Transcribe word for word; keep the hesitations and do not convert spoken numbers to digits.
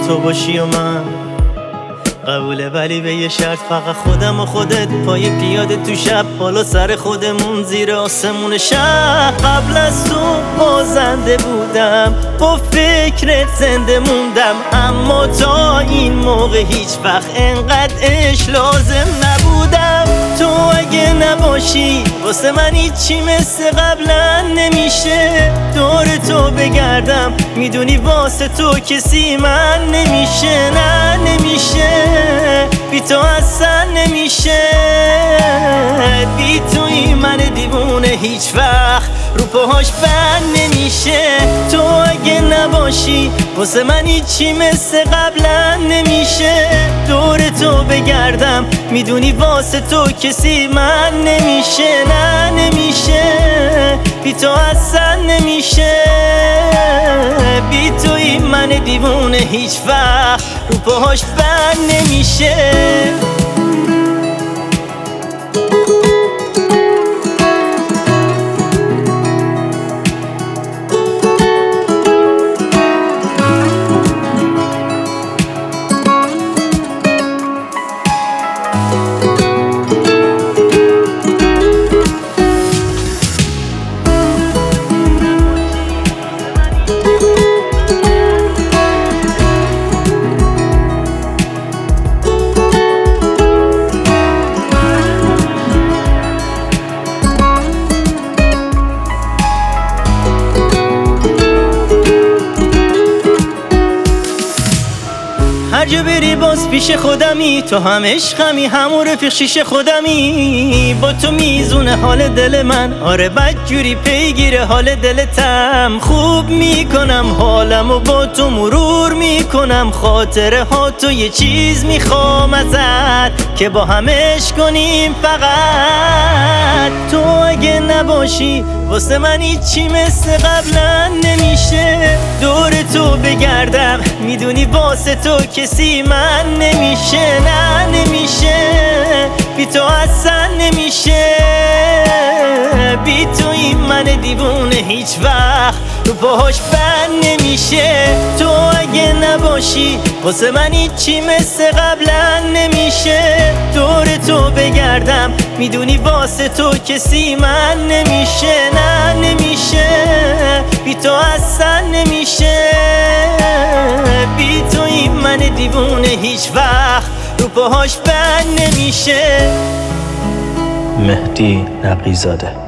تو باشی و من قبوله، ولی به یه شرط، فقط خودم و خودت پای پیاده تو شب، بالا سر خودمون زیر آسمون شب. قبل از تو بازنده بودم، با فکرت زنده موندم، اما تا این موقع هیچ وقت انقدر عشق لازم نبودم. تو اگه نباشی واسه من هیچی مثل قبلا نمیشه، دور تو بگردم میدونی واسه تو کسی من نمیشه، نه نمیشه، بی تو اصلا نمیشه. بی توی من دیوونه هیچ وقت رو پاهاش بند نمیشه. تو اگه نباشی واسه من هیچی مثل قبلا نمیشه، دور تو بگردم میدونی واسه تو کسی من نمیشه، نه نمیشه، بی تو اصلا نمیشه. بی توی من دیوونه هیچ وقت رو پاهاش بند نمیشه. هر جا بری باز پیش خودمی، تو هم عشقمی همون رفیق شیش خودمی. با تو میزونه حال دل من، آره بدجوری پیگیر حال دلتم. خوب میکنم حالم و با تو مرور میکنم خاطره ها تو، یه چیز میخوام ازت که با هم عشق کنیم فقط. تو اگه نباشی واسه من هیچی مثل قبلا نمیشه، دور تو بگردم میدونی واسه تو کسی من نمیشه، نه نمیشه، بی تو اصلا نمیشه. بی توی من دیوونه هیچ وقت رو پاهاش بند نمیشه. تو اگه نباشی واسه من هیچی مثل قبلا نمیشه، دور تو بگردم میدونی واسه تو کسی من نمیشه، نه نمیشه، بی تو اصلا نمیشه. بی توی من دیوونه هیچ وقت رو پاهاش بند نمیشه. مهدی نقی زاده.